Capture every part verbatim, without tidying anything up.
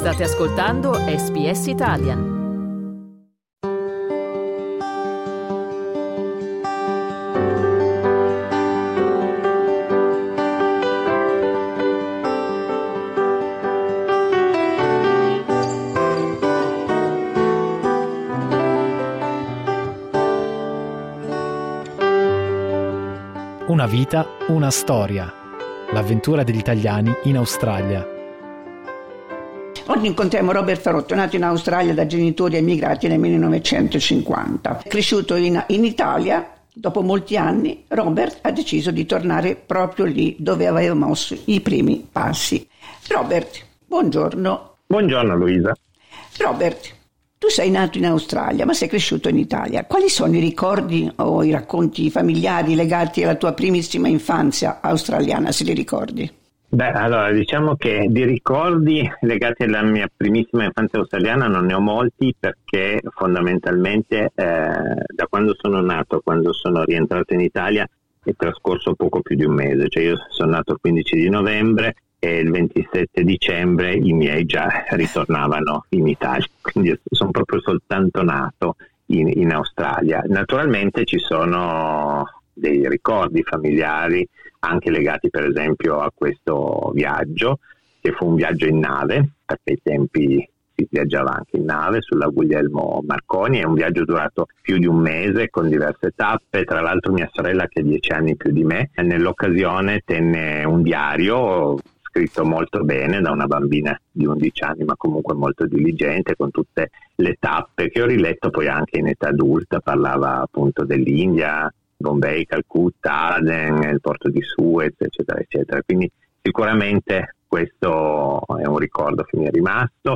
State ascoltando S B S Italian. Una vita, una storia. L'avventura degli italiani in Australia. Oggi incontriamo Robert Farotto, nato in Australia da genitori emigrati nel millenovecentocinquanta. Cresciuto in, in Italia, dopo molti anni, Robert ha deciso di tornare proprio lì dove aveva mosso i primi passi. Robert, buongiorno. Buongiorno Luisa. Robert, tu sei nato in Australia, ma sei cresciuto in Italia. Quali sono i ricordi o i racconti familiari legati alla tua primissima infanzia australiana, se li ricordi? Beh, allora, diciamo che di ricordi legati alla mia primissima infanzia australiana non ne ho molti, perché fondamentalmente eh, da quando sono nato a quando sono rientrato in Italia è trascorso poco più di un mese. Cioè io sono nato il quindici di novembre e il ventisette dicembre i miei già ritornavano in Italia, quindi sono proprio soltanto nato in, in Australia. Naturalmente ci sono dei ricordi familiari anche legati per esempio a questo viaggio, che fu un viaggio in nave, perché ai tempi si viaggiava anche in nave sulla Guglielmo Marconi. È un viaggio durato più di un mese con diverse tappe. Tra l'altro mia sorella, che ha dieci anni più di me, nell'occasione tenne un diario scritto molto bene da una bambina di undici anni, ma comunque molto diligente, con tutte le tappe che ho riletto poi anche in età adulta. Parlava appunto dell'India, Bombay, Calcutta, Aden, il porto di Suez, eccetera, eccetera. Quindi sicuramente questo è un ricordo che mi è rimasto.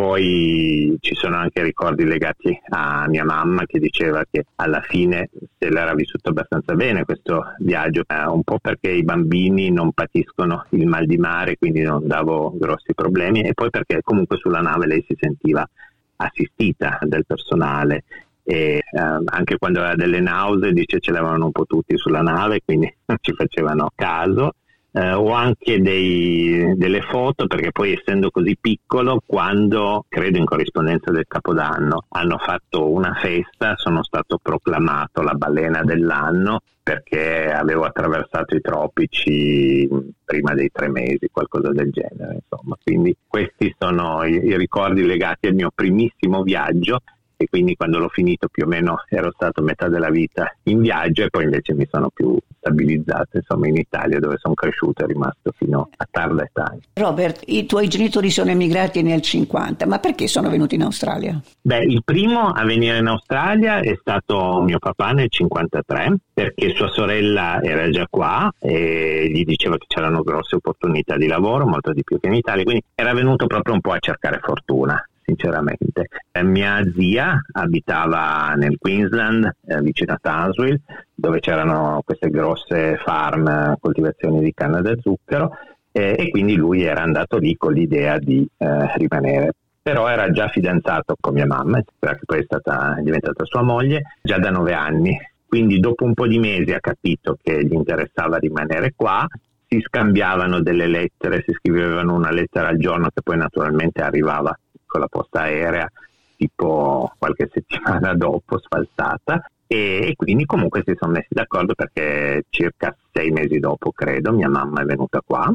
Poi ci sono anche ricordi legati a mia mamma, che diceva che alla fine se l'era vissuto abbastanza bene questo viaggio, eh, un po' perché i bambini non patiscono il mal di mare, quindi non davo grossi problemi, e poi perché comunque sulla nave lei si sentiva assistita del personale. E eh, anche quando aveva delle nausee, dice, ce l'avevano un po' tutti sulla nave, quindi non ci facevano caso. Eh, ho anche dei, delle foto, perché poi essendo così piccolo, quando credo in corrispondenza del Capodanno hanno fatto una festa, sono stato proclamato la balena dell'anno, perché avevo attraversato i tropici prima dei tre mesi, qualcosa del genere, insomma. Quindi questi sono i, i ricordi legati al mio primissimo viaggio. E quindi quando l'ho finito più o meno ero stato metà della vita in viaggio, e poi invece mi sono più stabilizzato insomma in Italia, dove sono cresciuto e rimasto fino a tarda età. Robert, i tuoi genitori sono emigrati nel cinquanta, ma perché sono venuti in Australia? Beh, il primo a venire in Australia è stato mio papà nel cinquantatré, perché sua sorella era già qua e gli diceva che c'erano grosse opportunità di lavoro, molto di più che in Italia, quindi era venuto proprio un po' a cercare fortuna. Sinceramente, eh, mia zia abitava nel Queensland, eh, vicino a Townsville, dove c'erano queste grosse farm, eh, coltivazioni di canna da zucchero, eh, e quindi lui era andato lì con l'idea di eh, rimanere. Però era già fidanzato con mia mamma, che poi è stata è diventata sua moglie, già da nove anni. Quindi dopo un po' di mesi ha capito che gli interessava rimanere qua. Si scambiavano delle lettere, si scrivevano una lettera al giorno, che poi naturalmente arrivava con la posta aerea tipo qualche settimana dopo, sfalsata, e, e quindi comunque si sono messi d'accordo, perché circa sei mesi dopo, credo, mia mamma è venuta qua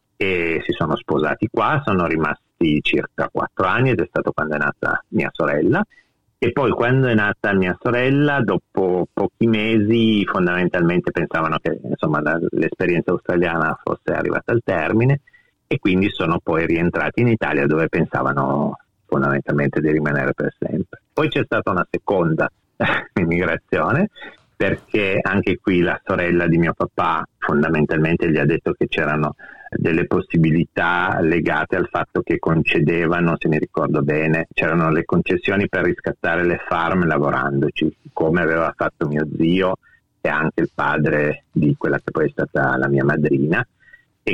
e si sono sposati qua. Sono rimasti circa quattro anni ed è stato quando è nata mia sorella. E poi quando è nata mia sorella, dopo pochi mesi, fondamentalmente pensavano che insomma l'esperienza australiana fosse arrivata al termine, e quindi sono poi rientrati in Italia, dove pensavano fondamentalmente di rimanere per sempre. Poi c'è stata una seconda immigrazione, perché anche qui la sorella di mio papà fondamentalmente gli ha detto che c'erano delle possibilità legate al fatto che concedevano, se mi ricordo bene, c'erano le concessioni per riscattare le farm lavorandoci, come aveva fatto mio zio e anche il padre di quella che poi è stata la mia madrina. E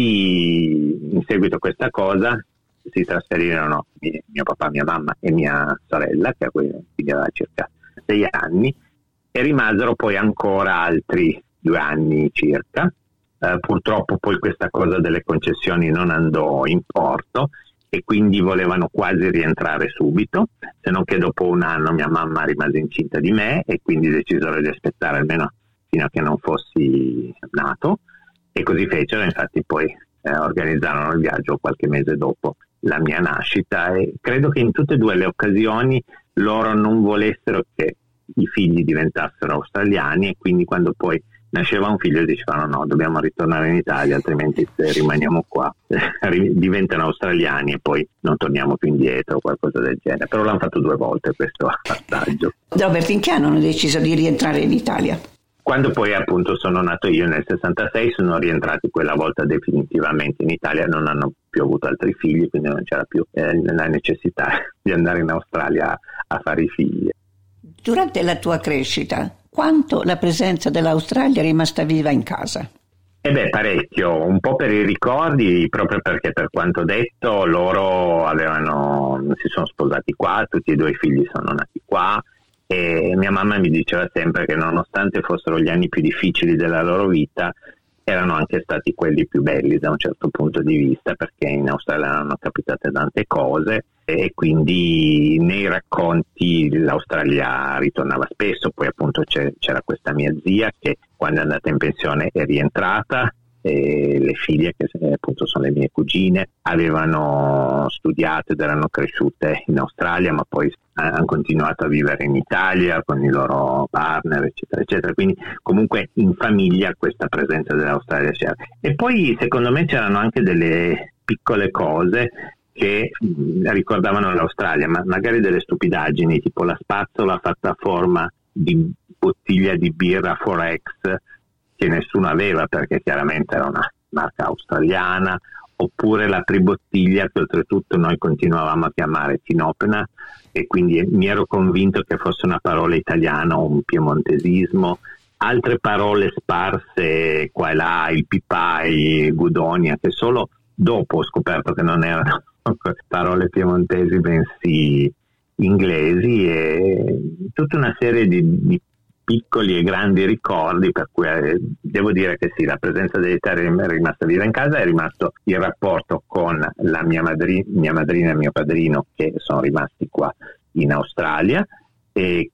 quindi in seguito a questa cosa si trasferirono mio papà, mia mamma e mia sorella, che aveva circa sei anni, e rimasero poi ancora altri due anni circa. Eh, purtroppo poi questa cosa delle concessioni non andò in porto, e quindi volevano quasi rientrare subito, se non che dopo un anno mia mamma rimase incinta di me e quindi decisero di aspettare almeno fino a che non fossi nato, e così fecero. Infatti poi eh, organizzarono il viaggio qualche mese dopo la mia nascita, e credo che in tutte e due le occasioni loro non volessero che i figli diventassero australiani, e quindi quando poi nasceva un figlio dicevano no, dobbiamo ritornare in Italia, altrimenti se rimaniamo qua diventano australiani e poi non torniamo più indietro o qualcosa del genere. Però l'hanno fatto due volte questo passaggio. Robert, in che anno hanno deciso di rientrare in Italia? Quando poi appunto sono nato io nel sessantasei, sono rientrati quella volta definitivamente in Italia, non hanno più avuto altri figli, quindi non c'era più eh, la necessità di andare in Australia a fare i figli. Durante la tua crescita, quanto la presenza dell'Australia è rimasta viva in casa? Eh beh, parecchio, un po' per i ricordi, proprio perché per quanto detto loro avevano, si sono sposati qua, tutti e due i figli sono nati qua, e mia mamma mi diceva sempre che nonostante fossero gli anni più difficili della loro vita, erano anche stati quelli più belli da un certo punto di vista, perché in Australia erano capitate tante cose e quindi nei racconti l'Australia ritornava spesso. Poi appunto c'era questa mia zia che quando è andata in pensione è rientrata, e le figlie, che appunto sono le mie cugine, avevano studiato ed erano cresciute in Australia, ma poi hanno continuato a vivere in Italia con i loro partner, eccetera, eccetera. Quindi comunque in famiglia questa presenza dell'Australia c'era. E poi secondo me c'erano anche delle piccole cose che ricordavano l'Australia, ma magari delle stupidaggini, tipo la spazzola fatta a forma di bottiglia di birra Forex, che nessuno aveva perché chiaramente era una marca australiana, oppure la tribottiglia che oltretutto noi continuavamo a chiamare Tinopena, e quindi mi ero convinto che fosse una parola italiana o un piemontesismo. Altre parole sparse qua e là, il pipai, gudonia, che solo dopo ho scoperto che non erano parole piemontesi bensì inglesi, e tutta una serie di, di piccoli e grandi ricordi, per cui eh, devo dire che sì, la presenza dell'Italia è rimasta viva in casa, è rimasto il rapporto con la mia, madri- mia madrina e mio padrino che sono rimasti qua in Australia, e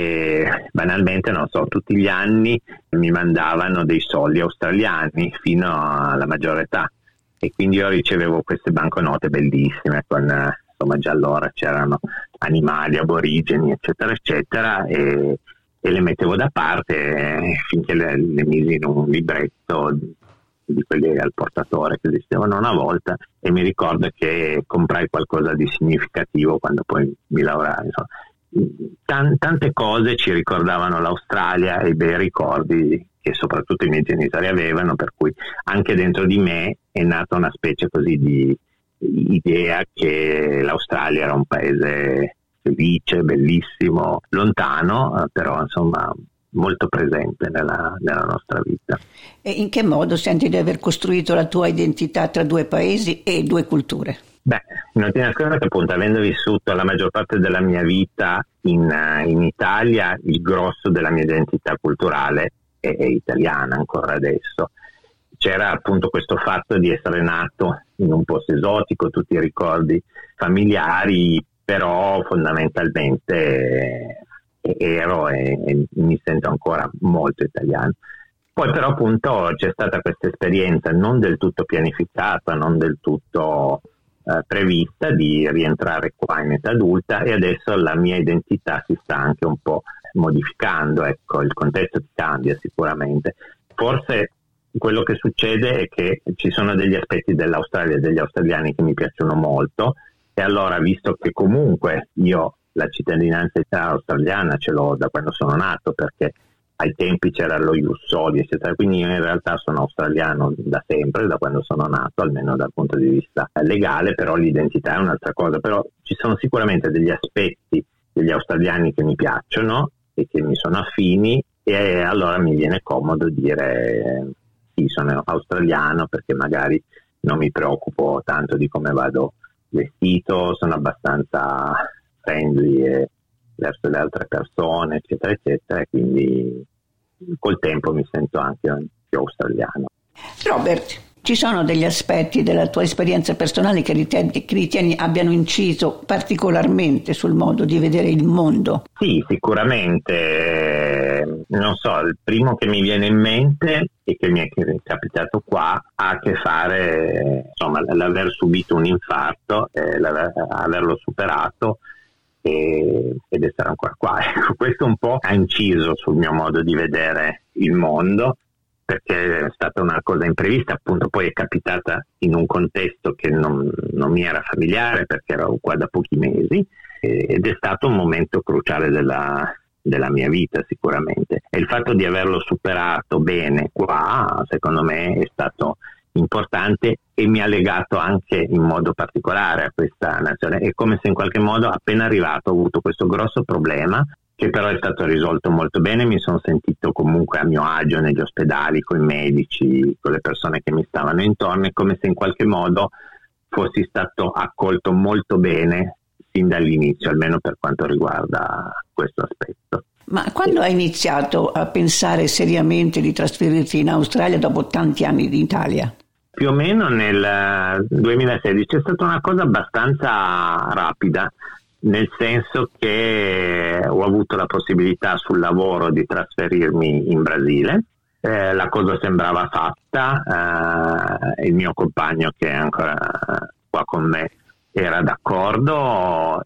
che banalmente, non so, tutti gli anni mi mandavano dei soldi australiani fino alla maggiore età, e quindi io ricevevo queste banconote bellissime con, eh, insomma, già allora c'erano animali aborigeni eccetera eccetera, e e le mettevo da parte finché le, le misi in un libretto di quelli al portatore che esistevano una volta, e mi ricordo che comprai qualcosa di significativo quando poi mi laureai. Tan, tante cose ci ricordavano l'Australia e i bei ricordi che soprattutto i miei genitori avevano, per cui anche dentro di me è nata una specie così di idea che l'Australia era un paese felice, bellissimo, lontano, però insomma molto presente nella, nella nostra vita. E in che modo senti di aver costruito la tua identità tra due paesi e due culture? Beh, non ti nascondo che appunto, avendo vissuto la maggior parte della mia vita in, in Italia, il grosso della mia identità culturale è, è italiana ancora adesso. C'era appunto questo fatto di essere nato in un posto esotico, tutti i ricordi familiari, però fondamentalmente ero e, e mi sento ancora molto italiano. Poi però appunto c'è stata questa esperienza non del tutto pianificata, non del tutto eh, prevista, di rientrare qua in età adulta, e adesso la mia identità si sta anche un po' modificando, ecco, il contesto cambia sicuramente. Forse quello che succede è che ci sono degli aspetti dell'Australia e degli australiani che mi piacciono molto, e allora, visto che comunque io la cittadinanza australiana ce l'ho da quando sono nato, perché ai tempi c'era lo ius soli, eccetera, quindi io in realtà sono australiano da sempre, da quando sono nato, almeno dal punto di vista legale, però l'identità è un'altra cosa. Però ci sono sicuramente degli aspetti degli australiani che mi piacciono e che mi sono affini, e allora mi viene comodo dire sì, sono australiano, perché magari non mi preoccupo tanto di come vado vestito, sono abbastanza friendly e verso le altre persone, eccetera eccetera, e quindi col tempo mi sento anche più australiano. Robert, Ci sono degli aspetti della tua esperienza personale che ritieni, che ritieni abbiano inciso particolarmente sul modo di vedere il mondo? Sì, sicuramente. Non so, il primo che mi viene in mente e che mi è capitato qua ha a che fare, insomma, l'aver subito un infarto, eh, averlo superato e, ed essere ancora qua. Ecco, questo un po' ha inciso sul mio modo di vedere il mondo, perché è stata una cosa imprevista, appunto poi è capitata in un contesto che non, non mi era familiare perché ero qua da pochi mesi ed è stato un momento cruciale della, della mia vita sicuramente. E il fatto di averlo superato bene qua, secondo me, è stato importante e mi ha legato anche in modo particolare a questa nazione. È come se in qualche modo appena arrivato ho avuto questo grosso problema che però è stato risolto molto bene, mi sono sentito comunque a mio agio negli ospedali, con i medici, con le persone che mi stavano intorno, è come se in qualche modo fossi stato accolto molto bene sin dall'inizio, almeno per quanto riguarda questo aspetto. Ma quando hai iniziato a pensare seriamente di trasferirti in Australia dopo tanti anni in Italia? Più o meno nel duemilasedici, è stata una cosa abbastanza rapida, nel senso che ho avuto la possibilità sul lavoro di trasferirmi in Brasile, eh, la cosa sembrava fatta, eh, il mio compagno che è ancora qua con me era d'accordo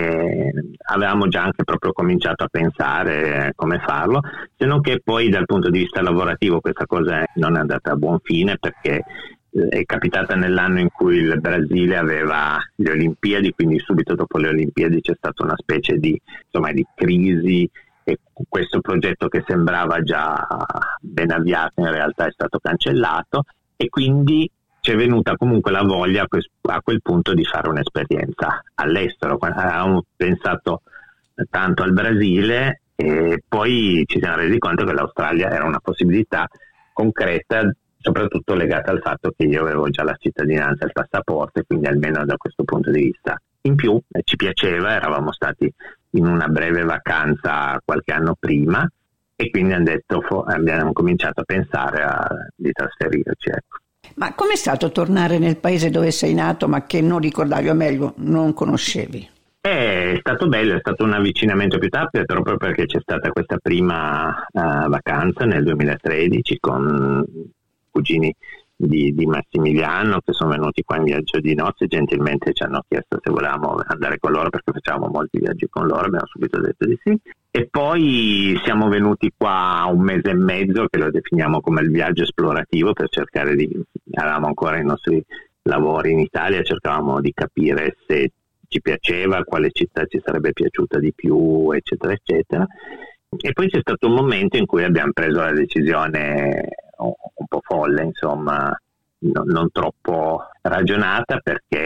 e avevamo già anche proprio cominciato a pensare come farlo, se non che poi dal punto di vista lavorativo questa cosa non è andata a buon fine, perché è capitata nell'anno in cui il Brasile aveva le Olimpiadi, quindi subito dopo le Olimpiadi c'è stata una specie di, insomma, di crisi e questo progetto che sembrava già ben avviato in realtà è stato cancellato e quindi c'è venuta comunque la voglia a, quel, a quel punto di fare un'esperienza all'estero. Avevamo pensato tanto al Brasile e poi ci siamo resi conto che l'Australia era una possibilità concreta, soprattutto legata al fatto che io avevo già la cittadinanza e il passaporto, e quindi almeno da questo punto di vista. In più eh, ci piaceva, eravamo stati in una breve vacanza qualche anno prima e quindi abbiamo, detto, abbiamo cominciato a pensare a, di trasferirci. Ecco. Ma com'è stato tornare nel paese dove sei nato ma che non ricordavi, o meglio non conoscevi? È stato bello, è stato un avvicinamento più tardi proprio perché c'è stata questa prima uh, vacanza nel duemilatredici con cugini di, di Massimiliano che sono venuti qua in viaggio di nozze e gentilmente ci hanno chiesto se volevamo andare con loro perché facevamo molti viaggi con loro, abbiamo subito detto di sì e poi siamo venuti qua un mese e mezzo che lo definiamo come il viaggio esplorativo per cercare di, avevamo ancora i nostri lavori in Italia, cercavamo di capire se ci piaceva, quale città ci sarebbe piaciuta di più eccetera eccetera e poi c'è stato un momento in cui abbiamo preso la decisione un po' folle, insomma, no, non troppo ragionata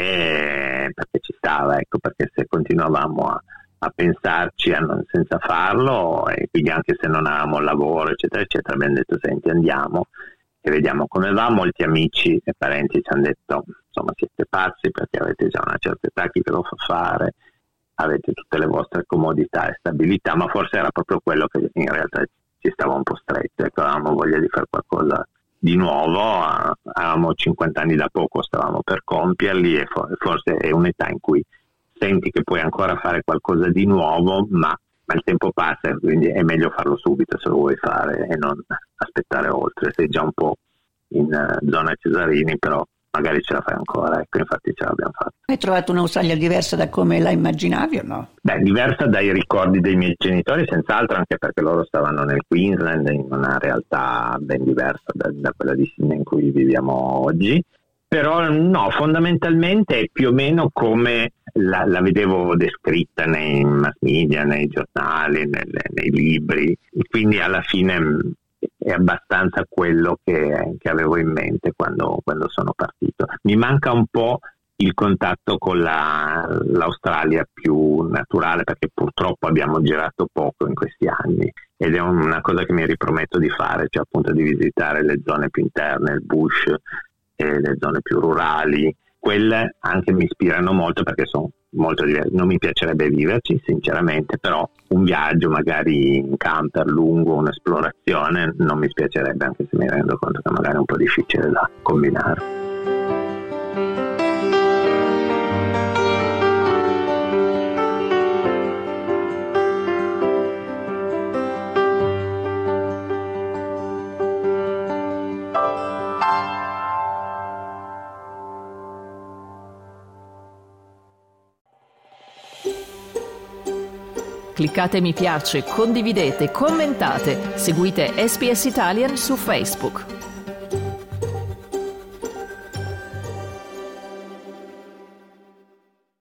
perché, perché ci stava, ecco, perché se continuavamo a, a pensarci a non, senza farlo e quindi anche se non avevamo lavoro eccetera eccetera abbiamo detto senti andiamo e vediamo come va. Molti amici e parenti ci hanno detto insomma siete pazzi perché avete già una certa età, chi ve lo fa fare, avete tutte le vostre comodità e stabilità, ma forse era proprio quello che in realtà ci stava un po' stretto, ecco, avevamo voglia di fare qualcosa di nuovo, avevamo cinquanta anni da poco, stavamo per compierli e forse è un'età in cui senti che puoi ancora fare qualcosa di nuovo, ma, ma il tempo passa, quindi è meglio farlo subito se lo vuoi fare e non aspettare oltre, sei già un po' in uh, zona Cesarini, però magari ce la fai ancora, ecco, infatti ce l'abbiamo fatta. Hai trovato un'Australia diversa da come la immaginavi o no? Beh, diversa dai ricordi dei miei genitori, senz'altro, anche perché loro stavano nel Queensland, in una realtà ben diversa da, da quella di Sydney in cui viviamo oggi, però no, fondamentalmente è più o meno come la, la vedevo descritta nei mass media, nei giornali, nelle, nei libri, e quindi alla fine è abbastanza quello che, che avevo in mente quando, quando sono partito. Mi manca un po' il contatto con la, l'Australia più naturale perché purtroppo abbiamo girato poco in questi anni ed è una cosa che mi riprometto di fare, cioè appunto di visitare le zone più interne, il bush e le zone più rurali. Quelle anche mi ispirano molto perché sono molto diverso. Non mi piacerebbe viverci sinceramente, però un viaggio magari in camper lungo, un'esplorazione non mi spiacerebbe, anche se mi rendo conto che magari è un po' difficile da combinare. Cliccate mi piace, condividete, commentate, seguite S B S Italian su Facebook.